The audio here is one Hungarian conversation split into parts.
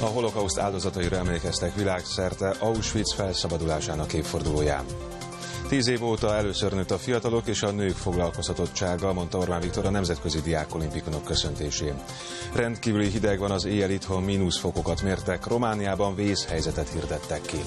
A holokauszt áldozataira emlékeztek világszerte Auschwitz felszabadulásának évfordulóján. 10 év óta először nőtt a fiatalok és a nők foglalkoztatottsága, mondta Orbán Viktor a nemzetközi diákolimpikonok köszöntésén. Rendkívüli hideg van az éjjel, itthon mínuszfokokat mértek, Romániában vészhelyzetet hirdettek ki.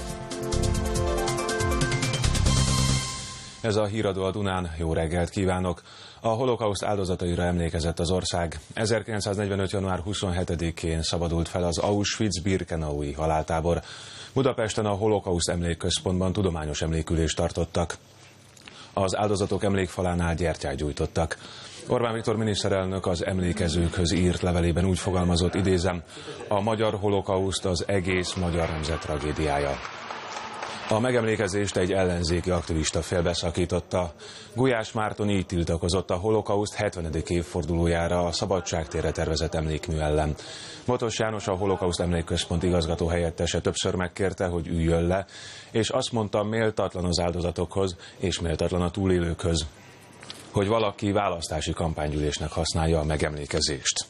Ez a híradó a Dunán, jó reggelt kívánok! A holokauszt áldozataira emlékezett az ország. 1945. január 27-én szabadult fel az Auschwitz-Birkenaui haláltábor. Budapesten a holokauszt emlékközpontban tudományos emlékülést tartottak. Az áldozatok emlékfalánál gyertyát gyújtottak. Orbán Viktor miniszterelnök az emlékezőkhöz írt levelében úgy fogalmazott, idézem, a magyar holokauszt az egész magyar nemzet tragédiája. A megemlékezést egy ellenzéki aktivista félbeszakította. Gulyás Márton így tiltakozott a holokauszt 70. évfordulójára a Szabadságtérre tervezett emlékmű ellen. Botos János, a holokauszt emlékközpont igazgató helyettese többször megkérte, hogy üljön le, és azt mondta, méltatlan az áldozatokhoz és méltatlan a túlélőkhöz, hogy valaki választási kampánygyűlésnek használja a megemlékezést.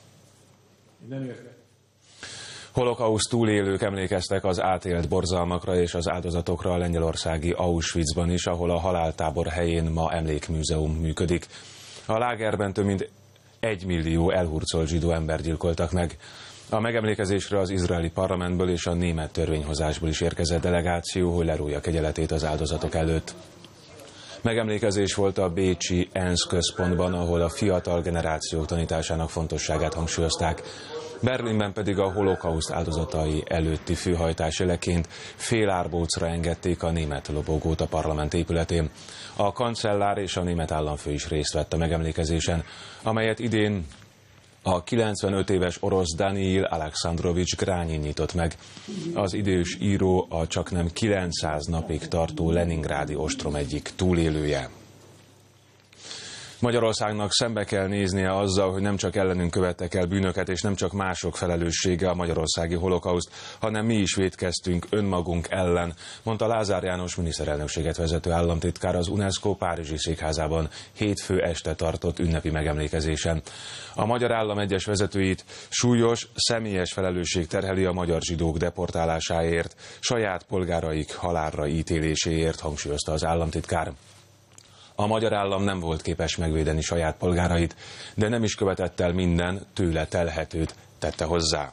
Holokauszt túlélők emlékeztek az átélt borzalmakra és az áldozatokra a lengyelországi Auschwitzban is, ahol a haláltábor helyén ma emlékmúzeum működik. A lágerben több mint 1 millió elhurcolt zsidó embert gyilkoltak meg. A megemlékezésre az izraeli parlamentből és a német törvényhozásból is érkezett delegáció, hogy lerújja kegyeletét az áldozatok előtt. Megemlékezés volt a bécsi ENSZ központban, ahol a fiatal generációk tanításának fontosságát hangsúlyozták. Berlinben pedig a holokauszt áldozatai előtti főhajtás jeleként fél árbócra engedték a német lobogót a parlament épületén. A kancellár és a német államfő is részt vett a megemlékezésen, amelyet idén a 95 éves orosz Daniil Alexandrovics Grányin nyitott meg. Az idős író a csaknem 900 napig tartó leningrádi ostrom egyik túlélője. Magyarországnak szembe kell néznie azzal, hogy nem csak ellenünk követtek el bűnöket, és nem csak mások felelőssége a magyarországi holokauszt, hanem mi is vétkeztünk önmagunk ellen, mondta Lázár János miniszterelnökséget vezető államtitkár az UNESCO párizsi székházában hétfő este tartott ünnepi megemlékezésen. A magyar állam egyes vezetőit súlyos, személyes felelősség terheli a magyar zsidók deportálásáért, saját polgáraik halálra ítéléséért, hangsúlyozta az államtitkár. A magyar állam nem volt képes megvédeni saját polgárait, de nem is követett el minden tőle telhetőt, tette hozzá.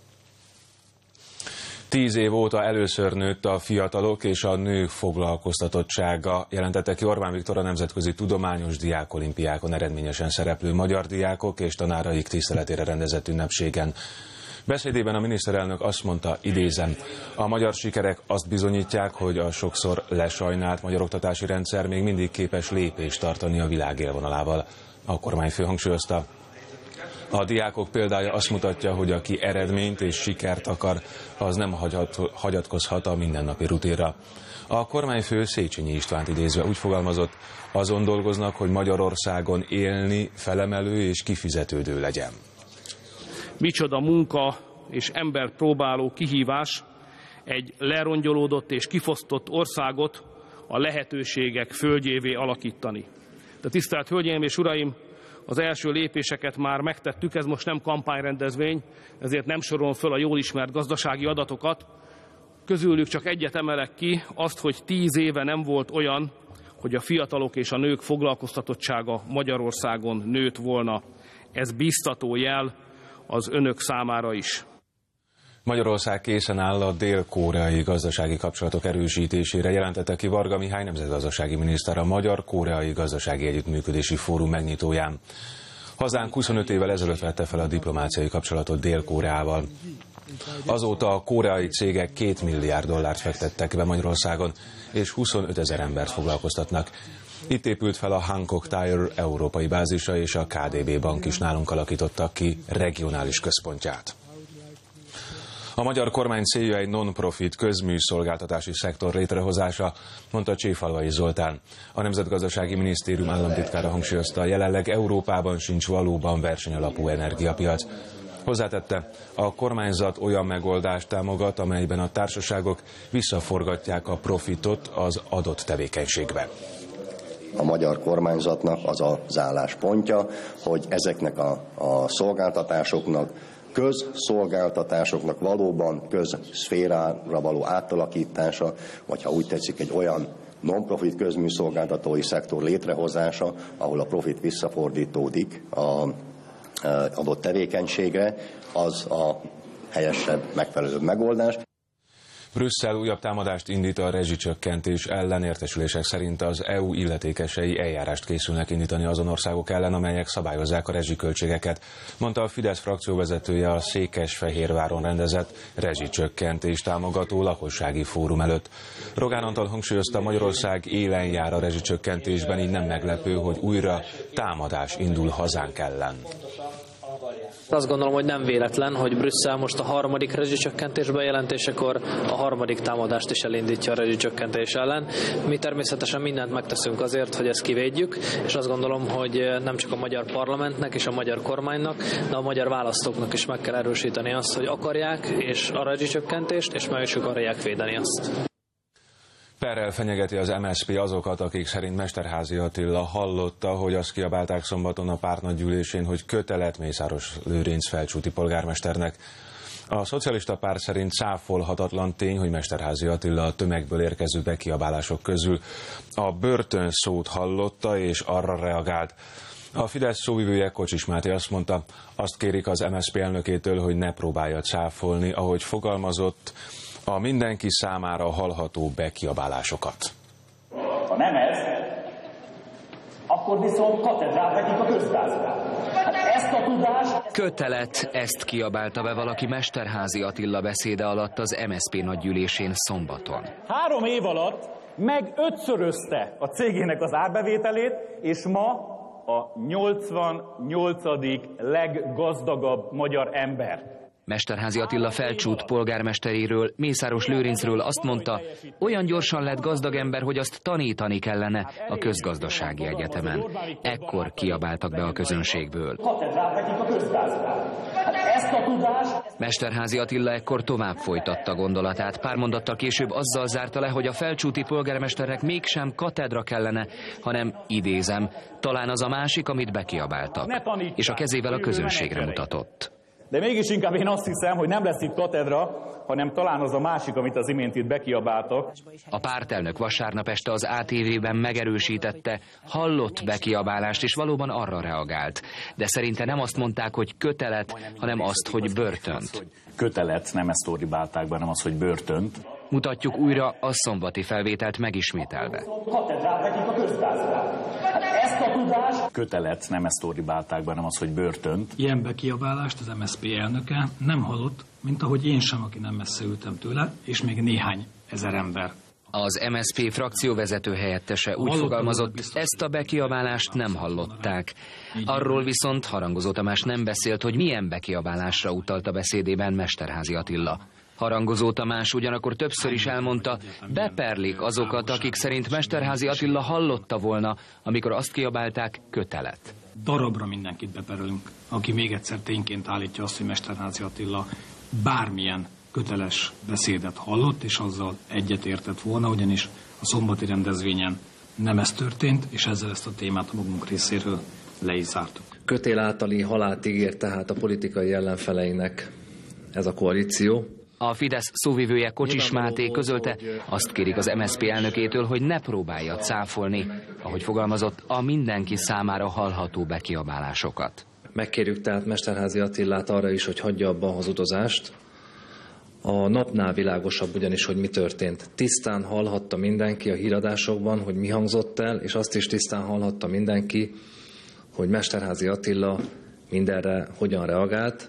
10 év óta először nőtt a fiatalok és a nők foglalkoztatottsága, jelentette ki Orbán Viktor a nemzetközi tudományos diákolimpiákon eredményesen szereplő magyar diákok és tanáraik tiszteletére rendezett ünnepségen. Beszédében a miniszterelnök azt mondta, idézem, a magyar sikerek azt bizonyítják, hogy a sokszor lesajnált magyar oktatási rendszer még mindig képes lépést tartani a világ élvonalával. A kormányfő hangsúlyozta. A diákok példája azt mutatja, hogy aki eredményt és sikert akar, az nem hagyatkozhat a mindennapi rutinra. A kormányfő Széchenyi Istvánt idézve úgy fogalmazott, azon dolgoznak, hogy Magyarországon élni felemelő és kifizetődő legyen. Micsoda munka és embert próbáló kihívás egy lerongyolódott és kifosztott országot a lehetőségek földjévé alakítani. De tisztelt Hölgyeim és Uraim, az első lépéseket már megtettük, ez most nem kampányrendezvény, ezért nem sorolom föl a jól ismert gazdasági adatokat. Közülük csak egyet emelek ki, azt, hogy 10 éve nem volt olyan, hogy a fiatalok és a nők foglalkoztatottsága Magyarországon nőtt volna. Ez biztató jel az önök számára is. Magyarország készen áll a dél-koreai gazdasági kapcsolatok erősítésére, jelentette ki Varga Mihály nemzetgazdasági miniszter a Magyar-Koreai Gazdasági Együttműködési Fórum megnyitóján. Hazánk 25 évvel ezelőtt vette fel a diplomáciai kapcsolatot Dél-Koreával. Azóta a koreai cégek $2 milliárd fektettek be Magyarországon, és 25 000 embert foglalkoztatnak. Itt épült fel a Hankook Tire európai bázisa, és a KDB bank is nálunk alakítottak ki regionális központját. A magyar kormány célja egy non-profit közműszolgáltatási szektor létrehozása, mondta Cséfalvai Zoltán. A Nemzetgazdasági Minisztérium államtitkára hangsúlyozta, jelenleg Európában sincs valóban versenyalapú energiapiac. Hozzátette, a kormányzat olyan megoldást támogat, amelyben a társaságok visszaforgatják a profitot az adott tevékenységbe. A magyar kormányzatnak az az álláspontja, hogy ezeknek a szolgáltatásoknak közszolgáltatásoknak valóban közszférára való átalakítása, vagy ha úgy tetszik, egy olyan non-profit közműszolgáltatói szektor létrehozása, ahol a profit visszafordítódik az adott tevékenységre, az a helyesebb, megfelelőbb megoldás. Brüsszel újabb támadást indít a rezsicsökkentés ellen. Értesülések szerint az EU illetékesei eljárást készülnek indítani azon országok ellen, amelyek szabályozzák a rezsiköltségeket, mondta a Fidesz frakcióvezetője a Székesfehérváron rendezett rezsicsökkentés támogató lakossági fórum előtt. Rogán Antal hangsúlyozta, Magyarország élen jár a rezsicsökkentésben, így nem meglepő, hogy újra támadás indul hazánk ellen. Azt gondolom, hogy nem véletlen, hogy Brüsszel most a harmadik rezsicsökkentés bejelentésekor a harmadik támadást is elindítja a rezsicsökkentés ellen. Mi természetesen mindent megteszünk azért, hogy ezt kivédjük, és azt gondolom, hogy nem csak a magyar parlamentnek és a magyar kormánynak, de a magyar választóknak is meg kell erősíteni azt, hogy akarják és a rezsicsökkentést, és meg is akarják védeni azt. Perrel fenyegeti az MSZP azokat, akik szerint Mesterházy Attila hallotta, hogy azt kiabálták szombaton a pártnagygyűlésén, hogy kötelet Mészáros Lőrinc felcsúti polgármesternek. A szocialista párt szerint cáfolhatatlan tény, hogy Mesterházy Attila a tömegből érkező bekiabálások közül a börtön szót hallotta és arra reagált. A Fidesz szóvivője Kocsis Máté azt mondta, azt kérik az MSZP elnökétől, hogy ne próbálja cáfolni, ahogy fogalmazott, a mindenki számára hallható bekiabálásokat. Ha nem ez, akkor viszont katedrát nekik a közgázra. Ezt a tudást... Kötelet, ezt kiabálta be valaki Mesterházy Attila beszéde alatt az MSZP nagygyűlésén szombaton. 3 év alatt meg 5-szörözte a cégének az árbevételét, és ma a 88. leggazdagabb magyar ember. Mesterházy Attila felcsút polgármesteréről, Mészáros Lőrincről azt mondta, olyan gyorsan lett gazdag ember, hogy azt tanítani kellene a közgazdasági egyetemen. Ekkor kiabáltak be a közönségből. Mesterházy Attila ekkor tovább folytatta gondolatát. Pár mondattal később azzal zárta le, hogy a felcsúti polgármesternek mégsem katedra kellene, hanem, idézem, talán az a másik, amit bekiabáltak. És a kezével a közönségre mutatott. De mégis inkább én azt hiszem, hogy nem lesz itt katedra, hanem talán az a másik, amit az imént itt bekiabáltak. A pártelnök vasárnap este az ATV-ben megerősítette, hallott bekiabálást, és valóban arra reagált. De szerinte nem azt mondták, hogy kötelet, hanem azt, hogy börtönt. Kötelet, nem ezt ordibálták be, hanem az, hogy börtönt. Mutatjuk újra a szombati felvételt megismételve. Kötelet, nem ezt ordibálták be, hanem az, hogy börtönt. Ilyen bekiabálást az MSZP elnöke nem hallott, mint ahogy én sem, aki nem messze ültem tőle, és még néhány ezer ember. Az MSZP frakcióvezető helyettese úgy fogalmazott, ezt a bekiabálást nem hallották. Arról viszont Harangozó Tamás nem beszélt, hogy milyen bekiabálásra utalt a beszédében Mesterházy Attila. Harangozó Tamás ugyanakkor többször is elmondta, beperlik azokat, akik szerint Mesterházy Attila hallotta volna, amikor azt kiabálták, kötelet. Darabra mindenkit beperülünk, aki még egyszer tényként állítja azt, hogy Mesterházy Attila bármilyen köteles beszédet hallott, és azzal egyetértett volna, ugyanis a szombati rendezvényen nem ez történt, és ezzel ezt a témát a magunk részéről le is zártuk. Kötél általi halált ígér tehát a politikai ellenfeleinek ez a koalíció. A Fidesz szóvivője Kocsis Máté közölte, azt kérik az MSZP elnökétől, hogy ne próbálja cáfolni, ahogy fogalmazott, a mindenki számára hallható bekiabálásokat. Megkérjük tehát Mesterházy Attilát arra is, hogy hagyja abba az utazást. A napnál világosabb ugyanis, hogy mi történt. Tisztán hallhatta mindenki a híradásokban, hogy mi hangzott el, és azt is tisztán hallhatta mindenki, hogy Mesterházy Attila mindenre hogyan reagált.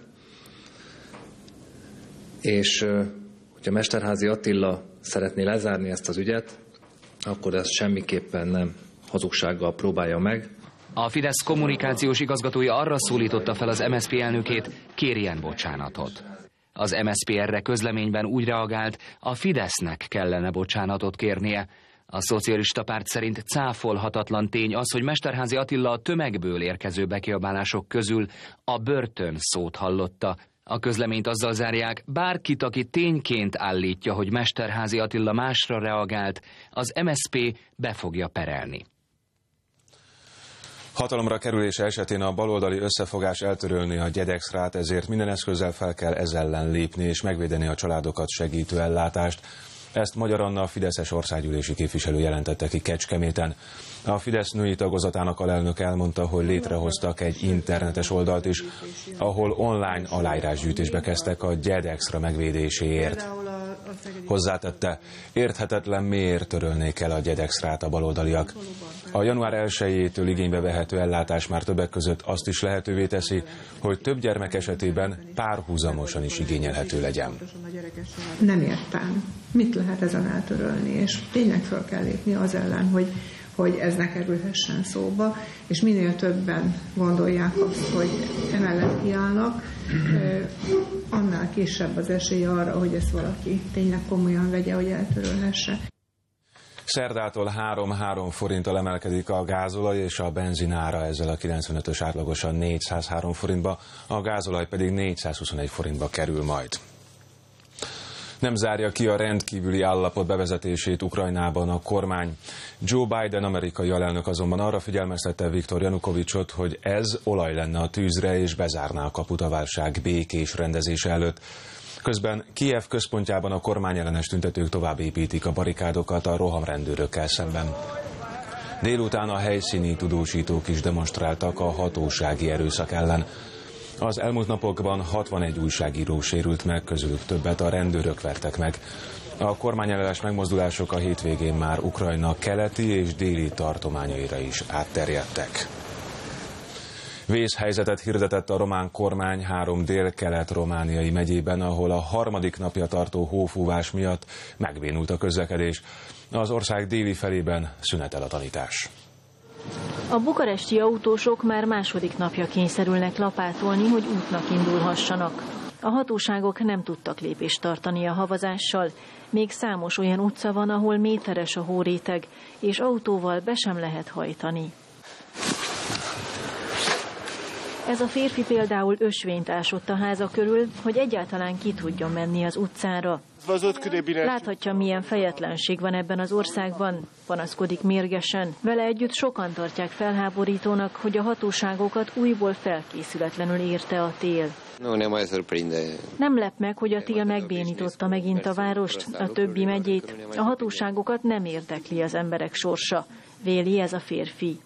És hogyha Mesterházy Attila szeretné lezárni ezt az ügyet, akkor ezt semmiképpen nem hazugsággal próbálja meg. A Fidesz kommunikációs igazgatója arra szólította fel az MSZP elnökét, kérjen bocsánatot. Az MSZP erre közleményben úgy reagált, a Fidesznek kellene bocsánatot kérnie. A szocialista párt szerint cáfolhatatlan tény az, hogy Mesterházy Attila a tömegből érkező bekiabálások közül a börtön szót hallotta. A közleményt azzal zárják, bárkit, aki tényként állítja, hogy Mesterházy Attila másra reagált, az MSZP be fogja perelni. Hatalomra kerülése esetén a baloldali összefogás eltörölni a gyedexrát, ezért minden eszközzel fel kell ez ellen lépni és megvédeni a családokat segítő ellátást. Ezt Magyar Anna, a fideszes országgyűlési képviselő jelentette ki Kecskeméten. A Fidesz női tagozatának alelnök elmondta, hogy létrehoztak egy internetes oldalt is, ahol online aláírásgyűjtésbe kezdtek a gyedexra megvédéséért. Hozzátette, érthetetlen, miért törölnék el a gyedexrát a baloldaliak. A január 1-től igénybe vehető ellátás már többek között azt is lehetővé teszi, hogy több gyermek esetében párhuzamosan is igényelhető legyen. Nem értem, mit lehet ezen eltörölni, és tényleg fel kell lépni az ellen, hogy ez ne kerülhessen szóba, és minél többen gondolják azt, hogy emellett kiállnak, annál kisebb az esély arra, hogy ezt valaki tényleg komolyan vegye, hogy eltörölhesse. Szerdától 3 forinttal emelkedik a gázolaj és a benzinára, ezzel a 95-ös átlagosan 403 forintba, a gázolaj pedig 421 forintba kerül majd. Nem zárja ki a rendkívüli állapot bevezetését Ukrajnában a kormány. Joe Biden amerikai alelnök azonban arra figyelmeztette Viktor Janukovicsot, hogy ez olaj lenne a tűzre és bezárná a kaput a válság békés rendezése előtt. Közben Kijev központjában a kormányellenes tüntetők tovább építik a barikádokat a rohamrendőrökkel szemben. Délután a helyszíni tudósítók is demonstráltak a hatósági erőszak ellen. Az elmúlt napokban 61 újságíró sérült meg, közülük többet a rendőrök vertek meg. A kormányellenes megmozdulások a hétvégén már Ukrajna keleti és déli tartományaira is átterjedtek. Vészhelyzetet hirdetett a román kormány 3 dél-kelet-romániai megyében, ahol a 3. napja tartó hófúvás miatt megbénult a közlekedés. Az ország déli felében szünetel a tanítás. A bukaresti autósok már 2. napja kényszerülnek lapátolni, hogy útnak indulhassanak. A hatóságok nem tudtak lépést tartani a havazással. Még számos olyan utca van, ahol méteres a hóréteg, és autóval be sem lehet hajtani. Ez a férfi például ösvényt ásott a háza körül, hogy egyáltalán ki tudjon menni az utcára. Láthatja, milyen fejetlenség van ebben az országban, panaszkodik mérgesen. Vele együtt sokan tartják felháborítónak, hogy a hatóságokat újból felkészületlenül érte a tél. Nem lep meg, hogy a tél megbénította megint a várost, a többi megyét. A hatóságokat nem érdekli az emberek sorsa, véli ez a férfi.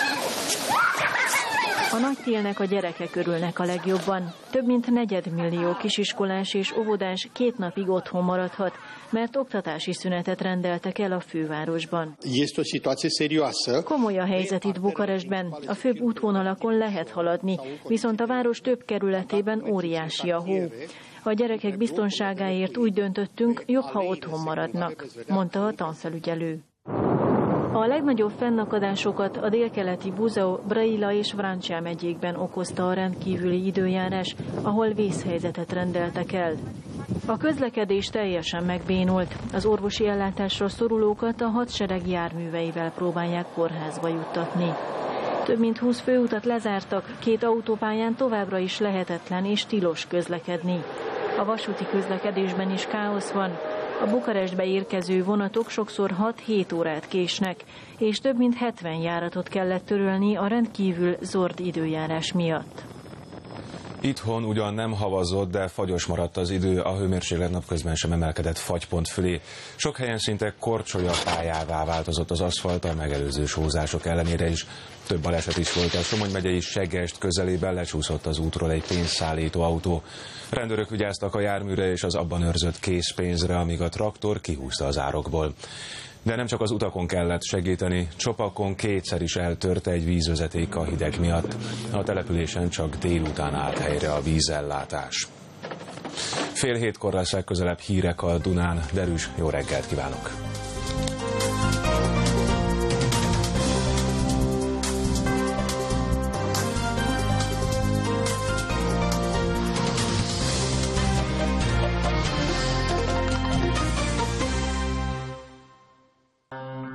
A nagy télnek a gyerekek örülnek a legjobban. Több mint 4 millió kisiskolás és óvodás 2 napig otthon maradhat, mert oktatási szünetet rendeltek el a fővárosban. Komoly a helyzet itt Bukarestben. A főbb útvonalakon lehet haladni, viszont a város több kerületében óriási a hó. A gyerekek biztonságáért úgy döntöttünk, jobb, ha otthon maradnak, mondta a tanfelügyelő. A legnagyobb fennakadásokat a délkeleti Buzău, Brăila és Vrancea megyékben okozta a rendkívüli időjárás, ahol vészhelyzetet rendeltek el. A közlekedés teljesen megbénult. Az orvosi ellátásra szorulókat a hadsereg járműveivel próbálják kórházba juttatni. Több mint 20 főutat lezártak, 2 autópályán továbbra is lehetetlen és tilos közlekedni. A vasúti közlekedésben is káosz van. A Bukarestbe érkező vonatok sokszor 6-7 órát késnek, és több mint 70 járatot kellett törölni a rendkívül zord időjárás miatt. Itthon ugyan nem havazott, de fagyos maradt az idő, a hőmérséklet napközben sem emelkedett fagypont fölé. Sok helyen szinte korcsolyapályává változott az aszfalt a megelőző sózások ellenére is. Több baleset is volt, a Somogy megyei Segest közelében lecsúszott az útról egy pénzszállító autó. Rendőrök vigyáztak a járműre és az abban őrzött készpénzre, amíg a traktor kihúzta az árokból. De nem csak az utakon kellett segíteni, Csopakon 2-szer is eltört egy vízvezeték a hideg miatt. A településen csak délután állt helyre a vízellátás. 6:30 lesz legközelebb hírek a Dunán. Derűs, jó reggelt kívánok!